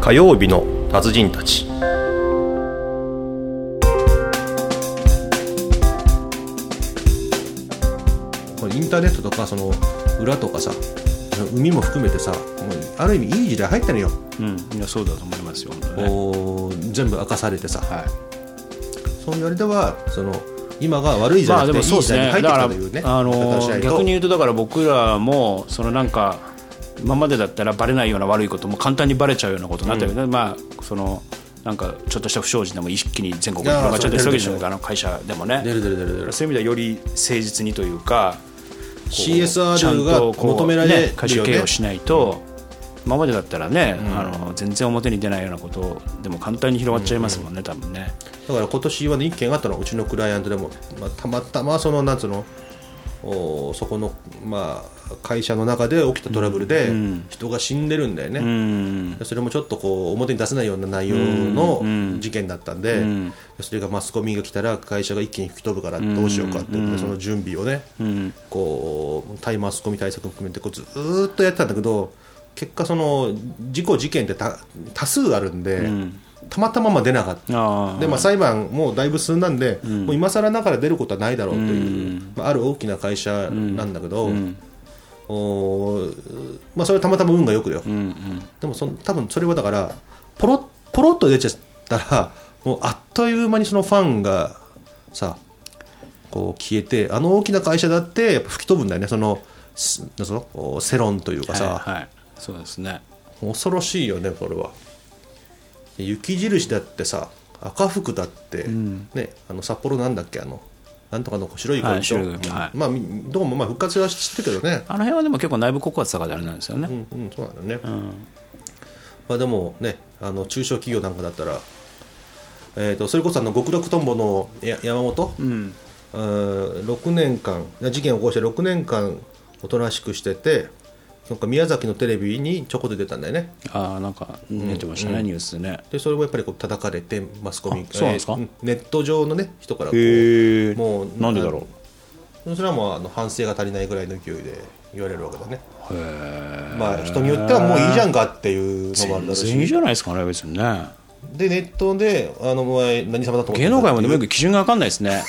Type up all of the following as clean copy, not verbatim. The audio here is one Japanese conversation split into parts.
火曜日の達人たち。これインターネットとかその裏とかさ、海も含めてさ、もうある意味いい時代入ったのよ。 いやそうだと思いますよ、本当ね。 全部明かされてさ、そういうあれではその今が悪いじゃなくていい時代に入ってきたというね。 逆に言うとだから僕らもそのなんか今までだったらバレないような悪いことも簡単にバレちゃうようなことになったよね。まあそのなんかちょっとした不祥事でも一気に全国に広がっちゃってるわけでしょ。会社でもね。そういう意味ではより誠実にというか CSR が求められるよね。 会社経営をしないと、今までだったらね、全然表に出ないようなことでも簡単に広がっちゃいますもんね、多分ね。だから今年は、ね、1件あったのうちのクライアントでも、たまたまそのなんつうのそこの、会社の中で起きたトラブルで人が死んでるんだよね。それもちょっとこう表に出せないような内容の事件だったんで、それがマスコミが来たら会社が一気に吹き飛ぶからどうしようかって、その準備をね、こう対マスコミ対策を含めてこうずーっとやってたんだけど、結果その事件って多数あるんで、たまたま出なかったで、裁判もだいぶ進んだんで、もう今更ながら出ることはないだろうという、ある大きな会社なんだけど、それはたまたま運がよくよ、でも多分それはだからポロッと出ちゃったらもうあっという間にそのファンがさこう消えて、あの大きな会社だってやっぱ吹き飛ぶんだよね、その世論というかさ、 そうですね。 恐ろしいよねこれは。雪印だってさ、赤福だって、ね、札幌なんだっけ、なんとかの白い子でしょ、どこも復活はしてるけどね、 あの辺はでも結構内部告発だからあれなんですよね。 そうなんだよね。でもね、中小企業なんかだったら、それこそ極楽とんぼの山本、6年間事件を起こして6年間おとなしくしてて、なんか宮崎のテレビにちょこっと出たんだよね。 なんか出てましたね、ニュースでね。 でそれもやっぱりこう叩かれて、マスコミ、 そうなんですか、 ネット上の、ね、人からこうもうなんでだろう、それはもう反省が足りないぐらいの勢いで言われるわけだね。人によってはもういいじゃんかっていうのもあるだろうし、 全然いいじゃないですかね、別にね。 でネットで前何様だと思って芸能界もでもよく基準が分かんないですね。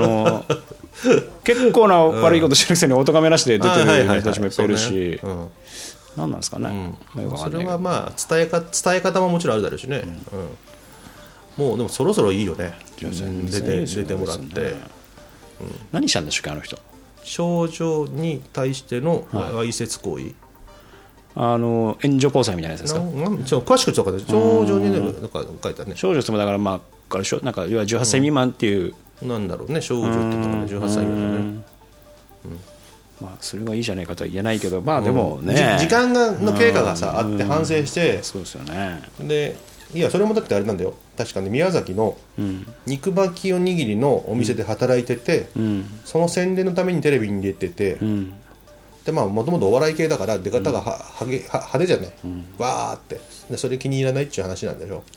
結構な悪いことしてるくせにお咎めなしで出てる人たちもいっぱいいるし、何なんですかね、 それは伝え方ももちろんあるだろうしね、もうでもそろそろいいよね、出てもらって、 何したんでしょうか、あの人。 少女に対してのわいせつ行為、 援助交際みたいなやつですか。 詳しくちょっと少女にね、なんか書いてあるね。 少女ってもだからなんか要は18歳未満っていう、 なんだろうね、少女って言ったら18歳未満ね。 それはいいじゃないかとは言えないけど、でもね、 時間の経過がさあって反省して、 そうですよね。 でいやそれもだってあれなんだよ、確かに宮崎の肉巻きおにぎりのお店で働いてて、その宣伝のためにテレビに出てて、でもともとお笑い系だから出方が派手じゃない、わーってで、それ気に入らないっていう話なんでしょ。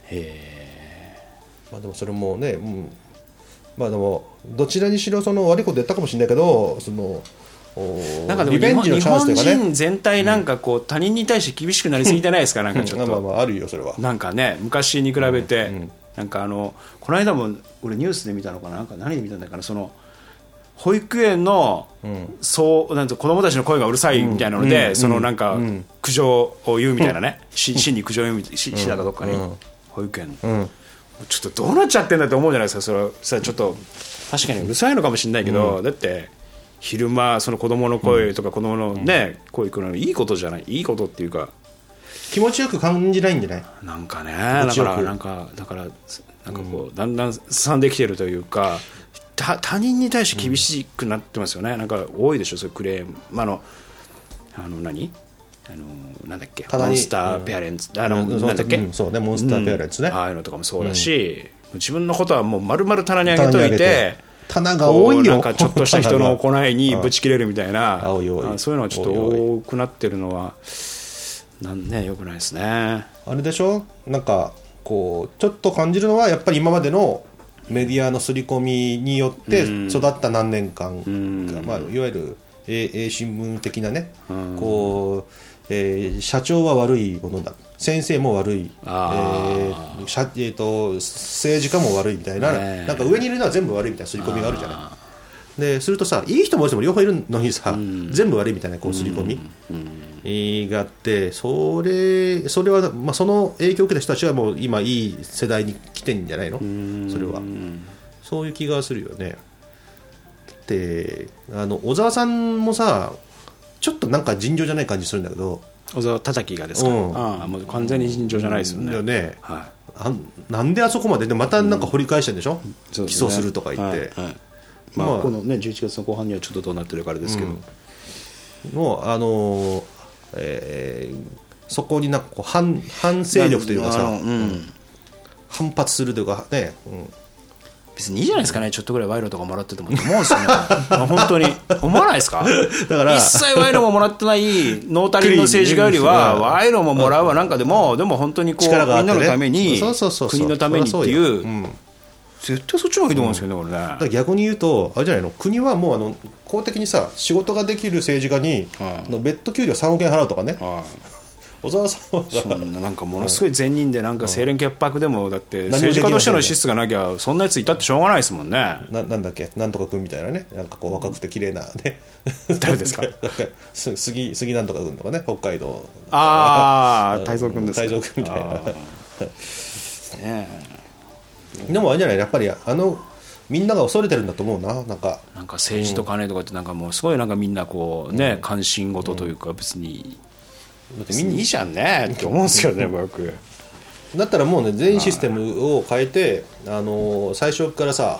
でもそれもね、でもどちらにしろその悪いことやったかもしれないけど、そのなんかでもリベンジのチャンスというかね、 日本人全体なんかこう他人に対して厳しくなりすぎてないですか、なんかちょっとあるよそれは。なんかね、昔に比べて、なんかこの間も俺ニュースで見たのかな、なんか何で見たんだかな、その保育園の、なんて子供たちの声がうるさいみたいなので、そのなんか苦情を言うみたいなね、市に苦情を言うみたいな、市だかどっかに、保育園の、ちょっとどうなっちゃってんだって思うじゃないですか。それはちょっと確かにうるさいのかもしれないけど、だって昼間その子供の声とか子供のね、声聞くのいいことじゃない、いいことっていうか気持ちよく感じないんじゃない、 なんかね。だからこうだんだんすさんできてるというか、他人に対して厳しくなってますよね。なんか多いでしょ、そういうクレーム。なんだっけ、モンスターペアレンツ、なんだっけ、 そうね、モンスターペアレンツね、 ああいうのとかもそうだし、自分のことはもう丸々棚にあげといて、 棚が多いよ、 なんかちょっとした人の行いにぶち切れるみたいな、そういうのはちょっと多くなってるのは良くないですね。 あれでしょ、なんかこうちょっと感じるのはやっぱり今までのメディアの刷り込みによって育った何年間が、いわゆる英新聞的なね、こう社長は悪いものだ、 先生も悪い、政治家も悪いみたいな、なんか上にいるのは全部悪いみたいな刷り込みがあるじゃない。でするとさ、いい人も悪い人も両方いるのにさ、全部悪いみたいなこう刷り込みがあって、それは、まあ、その影響を受けた人たちはもう今いい世代に来てんじゃないの。それはそういう気がするよね。で、小沢さんもさ、ちょっとなんか尋常じゃない感じするんだけど。 小沢叩きがですか、もう完全に尋常じゃないですよね。 だよね、なんであそこまででまたなんか掘り返してるんでしょ、起訴するとか言って、 まあこのね11月の後半にはちょっとどうなってるかあれですけど、 もうそこになんかこう反勢力というかさ、反発するというかね、 別にいいじゃないですかね、ちょっとぐらい賄賂とかもらっててもって思うんですよね本当に思わないですか。だから一切賄賂ももらってないノータリンの政治家よりは賄賂ももらうわなんかでも本当にこう、みんなのために国のためにっていう、絶対そっちの方がいいと思うんですよね、これね。だから逆に言うとあれじゃないの、国はもう公的にさ仕事ができる政治家に別途給料3億円払うとかね。小沢さんはなんかものすごい善人でなんか清廉潔白でもだって政治家としての資質がなきゃそんなやついたってしょうがないですもんね。 なんだっけ、なんとか君みたいなね、なんかこう若くて綺麗なね誰ですか杉なんとか君とかね、北海道太蔵君ですか。 太蔵君みたいなでもあれじゃない、やっぱりみんなが恐れてるんだと思うな。なんか政治と金とかってなんかもうすごいなんかみんなこうね、関心事というか別にみんないいじゃんねって思うんですけどね僕だったらもうね全員システムを変えて、最初からさ、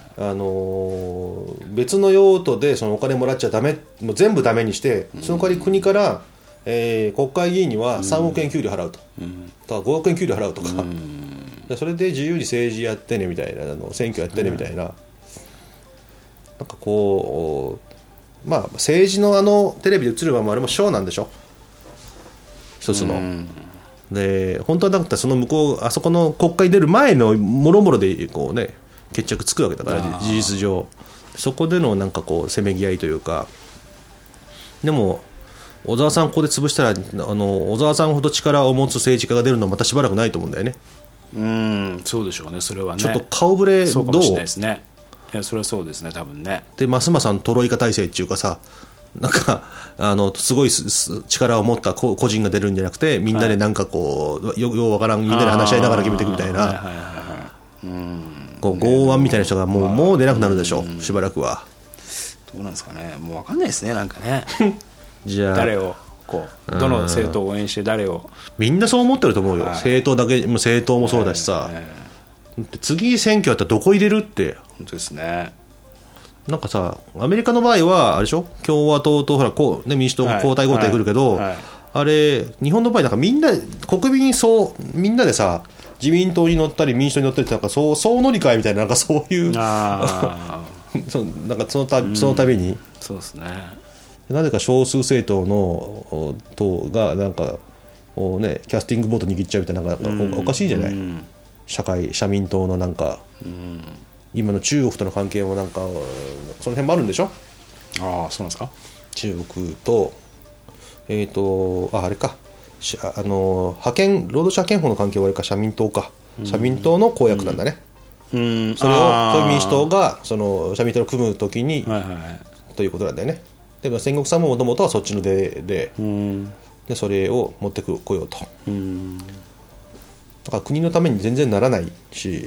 別の用途でそのお金もらっちゃダメ、もう全部ダメにして、その代わり国から、国会議員には3億円給料払うと、とか5億円給料払うとか、それで自由に政治やってねみたいな、選挙やってねみたいな、なんかこう、まあ政治のテレビで映るままあれもショーなんでしょ、一つの。で本当はだったらその向こうあそこの国会出る前のもろもろでこうね決着つくわけだから、事実上そこでのなんかこうせめぎ合いというか。でも小沢さんここで潰したら小沢さんほど力を持つ政治家が出るのはまたしばらくないと思うんだよね。 そうでしょうね、それはね。 ちょっと顔ぶれどう？ そうかもしれないですね。いやそれはそうですね多分ね。 でますますトロイカ体制っていうかさ、なんかすごい力を持った個人が出るんじゃなくて、みんなでなんかこう、ようわからんみんなで話し合いながら決めていくみたいな、こう剛腕みたいな人がもう出なくなるでしょう、しばらくは。 どうなんですかね、もうわかんないですねなんかねじゃあ誰をこうどの政党を応援して誰を、 みんなそう思ってると思うよ、政党だけ政党もそうだしさ、次選挙やったらどこ入れるって。 本当ですね。 なんかさ、アメリカの場合はあれでしょ、共和党とほらこう、ね、民主党が交代交代来るけど、あれ日本の場合なんかみんな国民みんなでさ自民党に乗ったり民主党に乗ったりってなんか総乗り換えみたいな、なんかそういうなんかそのたびに、 そうですね、 なぜか少数政党の党がなんかねキャスティングボート握っちゃうみたいな、なんかおかしいじゃない、社民党のなんか。今の中国との関係もなんかその辺もあるんでしょ。 ああそうなんですか。 中国とあれか労働者派遣法の関係はあれか、社民党か、社民党の公約なんだね。それを民主党がその社民党の組むときに、ということなんだよね。でも戦国さんももともとはそっちの出で、それを持ってこようと。だから国のために全然ならないし、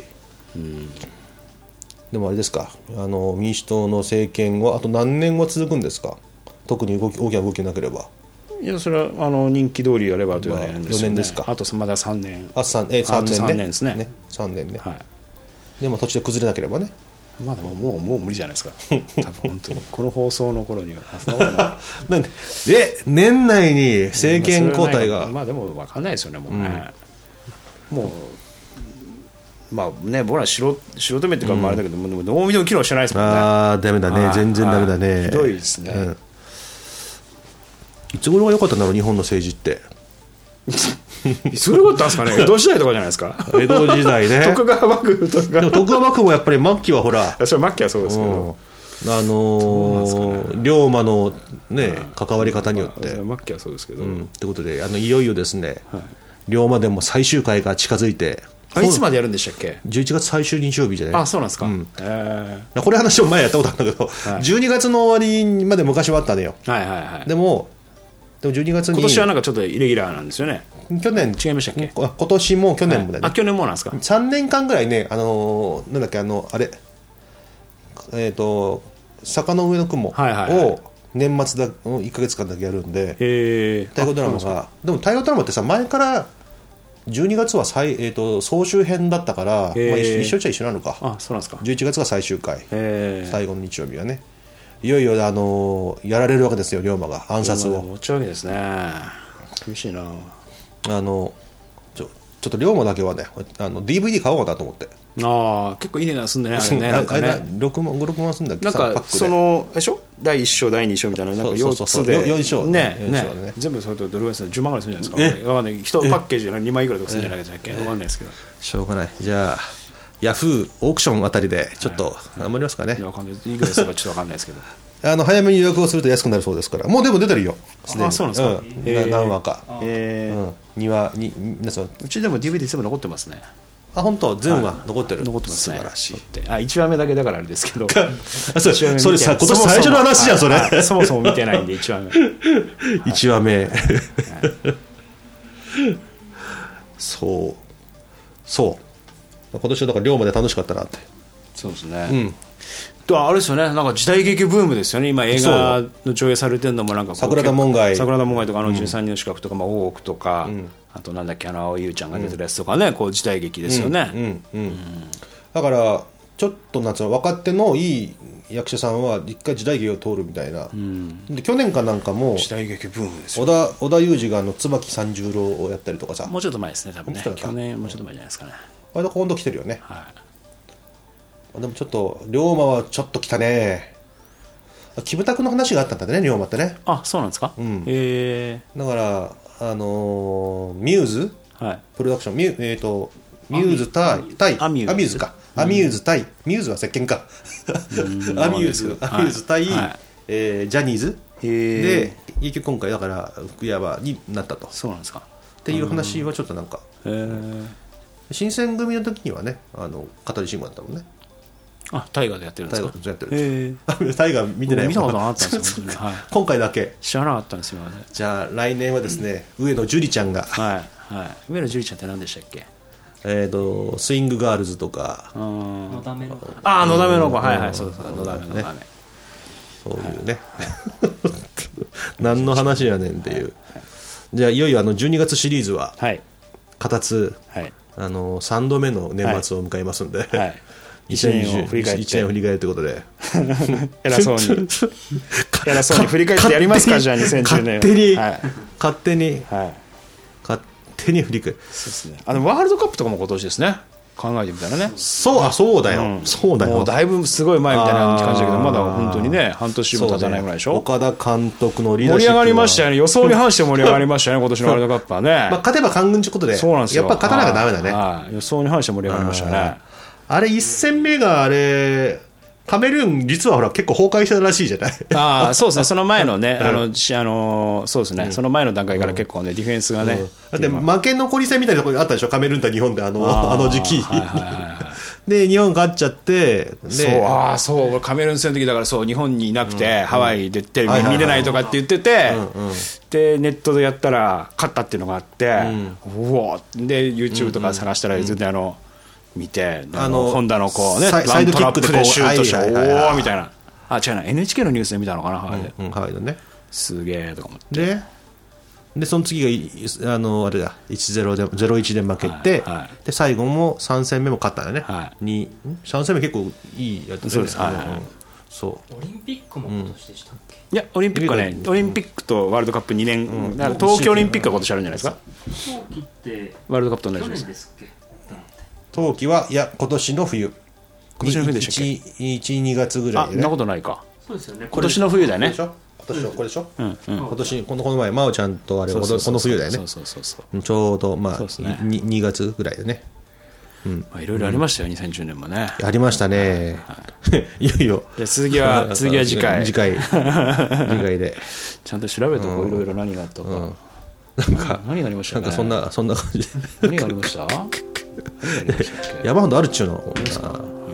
でもあれですか、民主党の政権はあと何年は続くんですか、特に大きな動きなければ。 いやそれは任期通りやればという4年ですよね。 4年ですか。 あとまだ3年。 3年ですね。 3年ね。でも途中で崩れなければね。 まあでももう無理じゃないですか多分本当にこの放送の頃には年内に政権交代が、 まあでも分かんないですよねもうね、もうまあね、僕ら素人目っていうかあれだけど、もうどう見ても機能してないですもんね。ダメだね、全然ダメだね、 ひどいですね、 いつ頃が良かったんだろう日本の政治っていつ頃だったんですかね。江戸時代とかじゃないですか。 江戸時代ね徳川幕府とか。 でも徳川幕府もやっぱり末期はほらそれ末期はそうですけど、 龍馬のね関わり方によって末期はそうですけど、 ということでいよいよですね、 龍馬伝も最終回が近づいて、 いつまでやるんでしたっけ。 11月最終日曜日じゃない。 あ、そうなんですか。 これ話を前やったことあるんだけど、12月の終わりまで昔はあったのよ。 はいはいはい。 でも12月に今年はなんかちょっとイレギュラーなんですよね。 去年違いましたっけ。 今年も去年もだね。 去年もなんですか。 3年間ぐらいね、なんだっけ、あれ、坂の上の雲を年末だ1ヶ月間だけやるんで、大河ドラマが、でも大河ドラマってさ、前から12月は総集編だったから、一緒っちゃ一緒なのか。 あ、そうなんですか。 11月が最終回、最後の日曜日はね、いよいよやられるわけですよ、龍馬が暗殺を。 持ちわけですね。厳しいな。 ちょっと龍馬だけはね、DVD 買おうかなと思って。 ああ、結構いい値段すんだね、あれね。なんかね、 6万5、6万すんだっけ。 なんかでしょ、第1章第2章みたいな、なんか4つで 4章ね、全部それとどれぐらいするの、10万ぐらいするんじゃないですか。わかんない、1パッケージで2万いくらとかするんじゃないですか。わかんないですけど、 しょうがない。じゃあヤフーオークションあたりでちょっと頑張りますかね。 わかんない、いくらするかちょっとわかんないですけど、 早めに予約をすると安くなるそうですから。もうでも出てるよ。 あ、そうなんですか。 何話か。 うちでも DVD 全部残ってますね。 あ、本当、全話残ってる。 残ってますね。 素晴らしい。 1話目だけだからあれですけど。 それさ、今年最初の話じゃん、それ。 そもそも見てないんで、1話目。 1話目。そう。今年はだから龍馬で楽しかったなって。 そうですね。あれですよね、なんか時代劇ブームですよね。今映画の上映されてるのもなんか桜田門外とか13人の資格とか大奥とか、あとなんだっけ、青井優ちゃんが出てるやつとかね、こう時代劇ですよね。 だからちょっとなんつうの、若手のいい役者さんは一回時代劇を通るみたいな。で去年かなんかも時代劇ブームですよ。 織田裕二が椿三十郎をやったりとかさ。 もうちょっと前ですね、多分ね。去年もうちょっと前じゃないですかね。 あれだ、今度来てるよね。でもちょっと龍馬はちょっと来たね。キムタクの話があったんだね、龍馬ってね。 あ、そうなんですか。 だからミューズ、プロダクション、ミューズ対アミューズか。アミューズ対ミューズは石鹸か。アミューズ対ジャニーズで、結局今回だから福山になったと。 そうなんですか。 っていう話はちょっとなんか、新選組の時にはね、香取慎吾だったもんね。 あ、大河でやってるんですか。 大河でやってる。大河見てない。 見たことなかったんですよ。 今回だけ知らなかったんですよ。 じゃあ来年はですね、上野樹里ちゃんが、 上野樹里ちゃんって何でしたっけ。 スイングガールズとか、 のだめの子。 あ、のだめの子、はいはい、そうです、のだめの子。 そういうね。何の話やねんっていう。じゃあいよいよ12月シリーズは片つ3度目の年末を迎えますんで。1年を振り返るということで偉そうに振り返ってやりますか。じゃあ2010年勝手に振り返る。 そうですね。ワールドカップとかも今年ですね、考えてみたらね。 そうだよ、そうだよ。 もうだいぶすごい前みたいな感じだけど、まだ本当にね、半年も経たないぐらいでしょ。 岡田監督のリーダーシップ盛り上がりましたよね。予想に反して盛り上がりましたね、今年のワールドカップはね。 勝てば官軍ということで、 そうなんですよ。 やっぱ勝たなきゃダメだね。予想に反して盛り上がりましたね。 あれ1戦目がカメルーン実はほら結構崩壊したらしいじゃない。 ああ、そうですね。その前のね、そうですね。その前の段階から結構ね、ディフェンスがね。 だって負け残り戦みたいなところあったでしょ、カメルーン対日本であの時期。で日本勝っちゃって、 そうカメルーン戦の時だから、そう日本にいなくてハワイでテレビ見れないとかって言ってて、でネットでやったら勝ったっていうのがあって、うわで YouTube とか探したら全然見て、本田のこうね、 サイドキックでシュートして、おおみたいな。あ、違うな、 NHK のニュースで見たのかな、ハワイで。 ハワイでね。 すげえとか思って。 でその次があれだ 1-0 で 0-1 で負けて、で最後も3戦目も勝ったんだね。3戦目結構いいやつ。 そうです。 オリンピックも今年でしたっけ。 いや、オリンピックはね、オリンピックとワールドカップ2年、東京オリンピックが今年あるんじゃないですか。 冬季ってワールドカップと同じ去です。 年ですっけ。 冬季は今年の冬。 今年の冬でしたっけ。 1-2月ぐらいでね。 そんなことないか。 そうですよね。 今年の冬だよね。 今年これでしょ。 今年この前真央ちゃんとあれこの冬だよね。ちょうど2月ぐらいでね。 いろいろありましたよ、2010年もね。 ありましたね。いよいよ。 続きは次回で。 ちゃんと調べとこう、いろいろ何があったか。 何がありましたね。 なんかそんな感じで何がありました山ほどあるっちゅうの。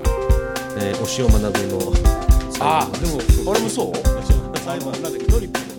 お塩学ぶの。 あ、でもあれもそう。 最後なんか一人